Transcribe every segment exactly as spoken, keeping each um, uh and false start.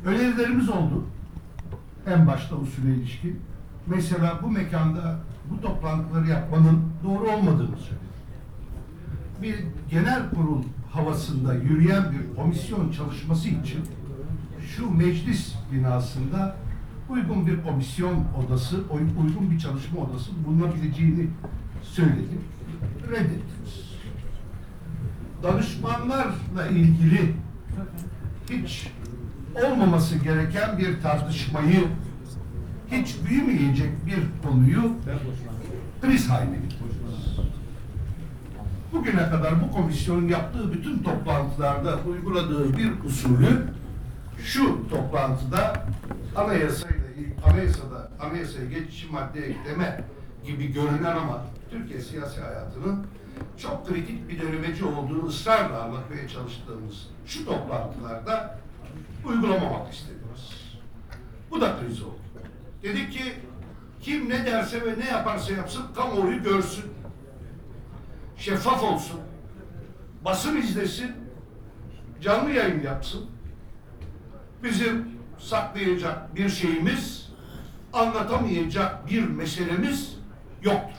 Önerilerimiz oldu. En başta usule ilişkin. Mesela bu mekanda bu toplantıları yapmanın doğru olmadığını söyledik. Bir genel kurul havasında yürüyen bir komisyon çalışması için şu meclis binasında uygun bir komisyon odası, uygun bir çalışma odası bulunabileceğini söyledik. Reddettiniz. Danışmanlarla ilgili hiç olmaması gereken bir tartışmayı, hiç büyümeyecek bir konuyu kriz haline getirdiniz. Bugüne kadar bu komisyonun yaptığı bütün toplantılarda uyguladığı bir usulü şu toplantıda anayasayla anayasada anayasaya geçici madde ekleme gibi görünen ama Türkiye siyasi hayatının çok kritik bir dönemeci olduğunu ısrarla anlatmaya çalıştığımız şu toplantılarda uygulamamak istediniz. Bu da kriz oldu. Dedik ki kim ne derse ve ne yaparsa yapsın kamuoyu görsün. Şeffaf olsun. Basın izlesin. Canlı yayın yapsın. Bizim saklayacak bir şeyimiz, anlatamayacak bir meselemiz yoktur.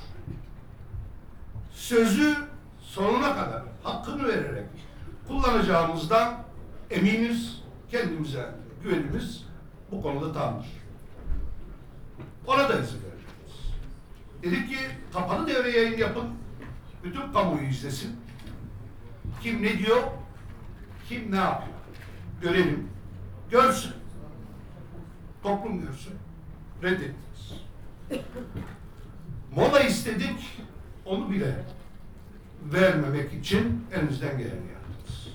Sözü sonuna kadar hakkını vererek kullanacağımızdan eminiz, kendimize güvenimiz bu konuda tamdır. Ona da izin vereceğiz. Dedik ki kapalı devre yayın yapın, bütün kamuoyu izlesin. Kim ne diyor, kim ne yapıyor görelim, görsün. Toplum görsün. Reddettiniz. Mola istedik, onu bile vermemek için elinizden geleni yaptınız.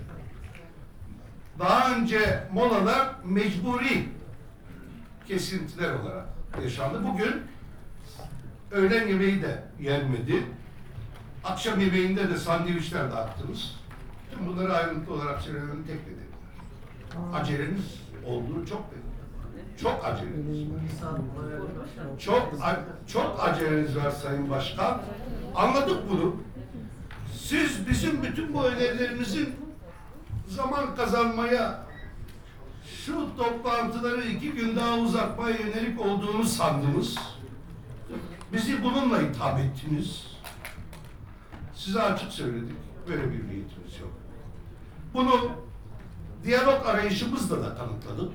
Daha önce molalar mecburi kesintiler olarak yaşandı. Bugün öğlen yemeği de yenmedi. Akşam yemeğinde de sandviçler dağıttınız. Tüm bunları ayrıntılı olarak söylememin tek nedeni var. Aceleniz olduğunu çok belli. Çok aceleniz var. Çok, çok aceleniz var Sayın Başkan. Anladık bunu. Siz bizim bütün bu önerilerimizin zaman kazanmaya, şu toplantıları iki gün daha uzatmaya yönelik olduğunu sandınız. Bizi bununla itham ettiniz. Size açık söyledik. Böyle bir niyetimiz yok. Bunu diyalog arayışımızla da kanıtladık.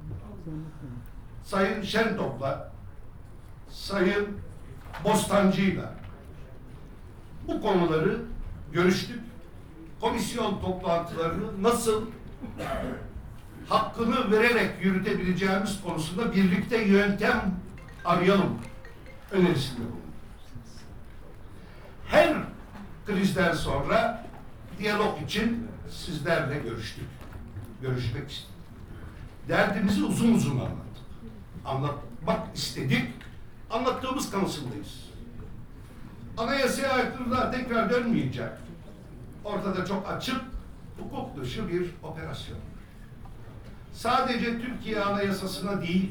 Sayın Şentop'la, Sayın Bostancı'yla bu konuları görüştük. Komisyon toplantılarını nasıl hakkını vererek yürütebileceğimiz konusunda birlikte yöntem arayalım önerisinde bulunduk. Her krizden sonra diyalog için sizlerle görüştük. Görüşmek istedik. Derdimizi uzun uzun anlattık. Anlatmak istedik. Anlattığımız kanısındayız. Anayasaya aykırılığa tekrar dönmeyecek. Ortada çok açık, hukuk dışı bir operasyon. Sadece Türkiye Anayasası'na değil,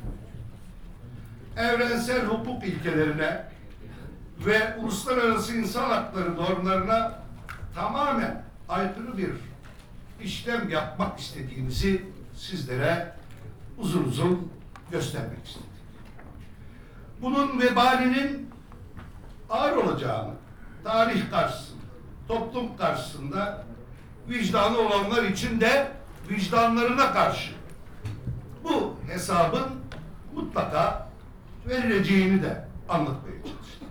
evrensel hukuk ilkelerine ve uluslararası insan hakları normlarına tamamen aykırı bir işlem yapmak istediğimizi sizlere uzun uzun göstermek istedik. Bunun vebalinin ağır olacağını, tarih karşısında, toplum karşısında vicdanı olanlar için de vicdanlarına karşı bu hesabın mutlaka verileceğini de anlatmaya çalıştık.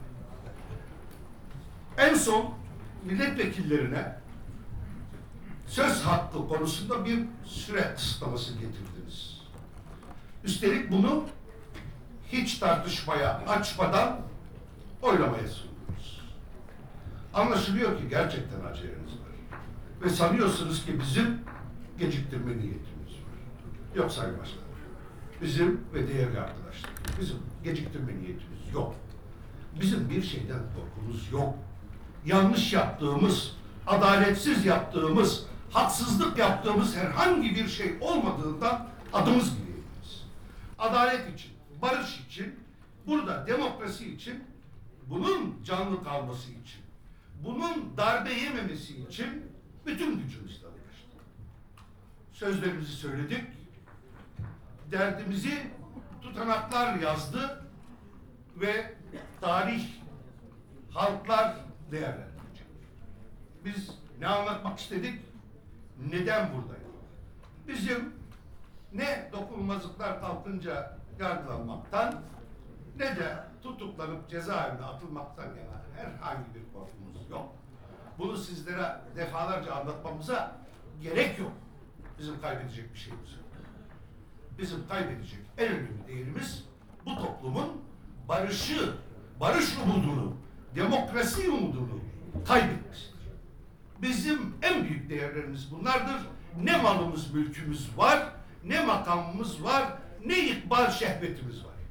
En son milletvekillerine söz hakkı konusunda bir süre kısıtlaması getirdiniz. Üstelik bunu hiç tartışmaya açmadan oylamaya sundunuz. Anlaşılıyor ki gerçekten aceleniz var. Ve sanıyorsunuz ki bizim geciktirme niyetimiz var. Yok Sayın Başkanım. Bizim ve değerli arkadaşlar, bizim geciktirme niyetimiz yok. Bizim bir şeyden korkumuz yok. Yanlış yaptığımız, adaletsiz yaptığımız, haksızlık yaptığımız herhangi bir şey olmadığından adımız gibi eminiz. Adalet için, barış için, burada demokrasi için, bunun canlı kalması için, bunun darbe yememesi için bütün gücümüzle uğraştık. Sözlerimizi söyledik, derdimizi tutanaklar yazdı ve tarih, halklar değerlendirecek. Biz ne anlatmak istedik? Neden buradayız? Bizim ne dokunulmazlıklar kalkınca yargılanmaktan ne de tutuklanıp cezaevine atılmaktan yana herhangi bir korkumuz yok. Bunu sizlere defalarca anlatmamıza gerek yok. Bizim kaybedecek bir şeyimiz yok. Bizim kaybedecek en önemli değerimiz bu toplumun barışı, barış umudunu, demokrasi umudunu kaybetmesidir. Bizim en büyük değerlerimiz bunlardır. Ne malımız, mülkümüz var, ne makamımız var, ne ikbal şehvetimiz var.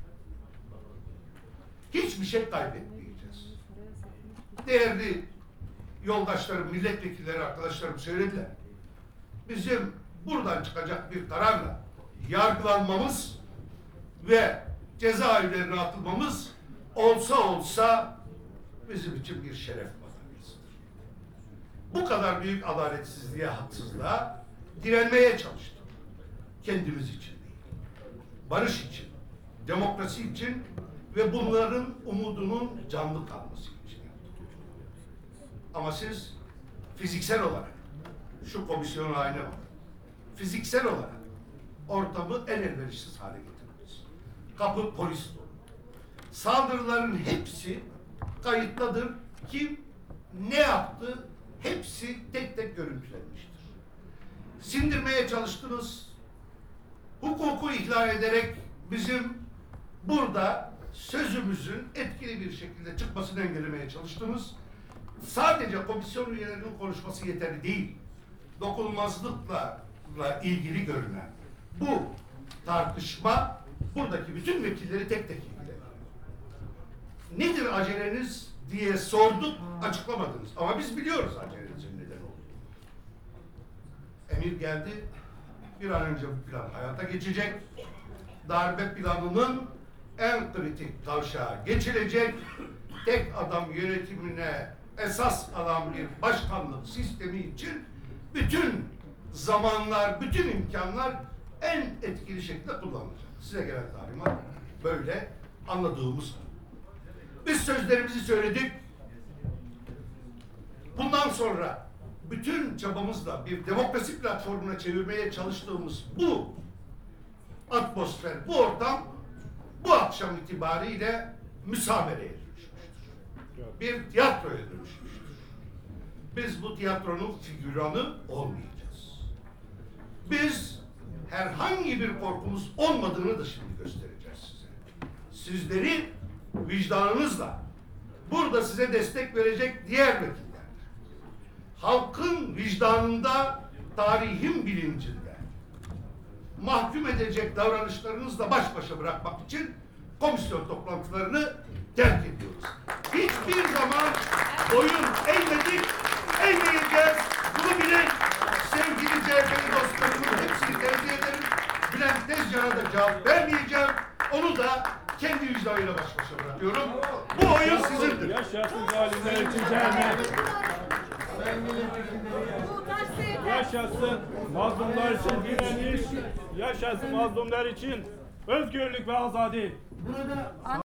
Hiçbir şey kaybetmeyeceğiz. Değerli yoldaşlarım, milletvekilleri, arkadaşlarım söylediler. Bizim buradan çıkacak bir kararla yargılanmamız ve cezaevlerine atılmamız olsa olsa bizim için bir şeref madalyasıdır. Bu kadar büyük adaletsizliğe, haksızlığa direnmeye çalıştık. Kendimiz için değil. Barış için, demokrasi için ve bunların umudunun canlı kalması için yaptık. Ama siz fiziksel olarak şu komisyonun haline bakın. Fiziksel olarak ortamı en elverişsiz hale getirdiniz. Kapı polis dolu. Saldırıların hepsi kayıtlıdır. Kim ne yaptı hepsi tek tek görüntülenmiştir. Sindirmeye çalıştınız. Hukuku ihlal ederek bizim burada sözümüzün etkili bir şekilde çıkmasını engellemeye çalıştınız. Sadece komisyon üyelerinin konuşması yeterli değil. Dokunulmazlıkla ilgili görünen bu tartışma buradaki bütün vekilleri tek tek ilgilendiriyor. Nedir aceleniz diye sorduk, açıklamadınız. Ama biz biliyoruz acelenizin neden olduğunu. Emir geldi, bir an önce bu plan hayata geçecek. Darbe planının en kritik kavşağa geçilecek. Tek adam yönetimine esas alan bir başkanlık sistemi için bütün zamanlar, bütün imkanlar en etkili şekilde kullanılacak. Size gelen talimat böyle anladığımız. Biz sözlerimizi söyledik. Bundan sonra bütün çabamızla bir demokrasi platformuna çevirmeye çalıştığımız bu atmosfer, bu ortam bu akşam itibariyle müsamereye dönüşmüştür. Bir tiyatroya dönüşmüştür. Biz bu tiyatronun figüranı olmayacağız. Biz herhangi bir korkumuz olmadığını da şimdi göstereceğiz size. Sizleri vicdanınızla burada size destek verecek diğer vekiller, halkın vicdanında, tarihin bilincinde mahkum edecek davranışlarınızla baş başa bırakmak için komisyon toplantılarını terk ediyoruz. Hiçbir zaman boyun eğmedik, eğmeyeceğiz. Bunu bilin. Sevgili C H P'li dostlarımın hepsini tenzih ederim. Bülent Tezcan'a da cevap vermeyeceğim. Onu da kendi vicdanıyla baş başa bırakıyorum. Bu oyun sizindir. Yaşasın zalimler için cehennem. Yaşasın mazlumlar için direniş. Yaşasın mazlumlar için özgürlük ve azadi.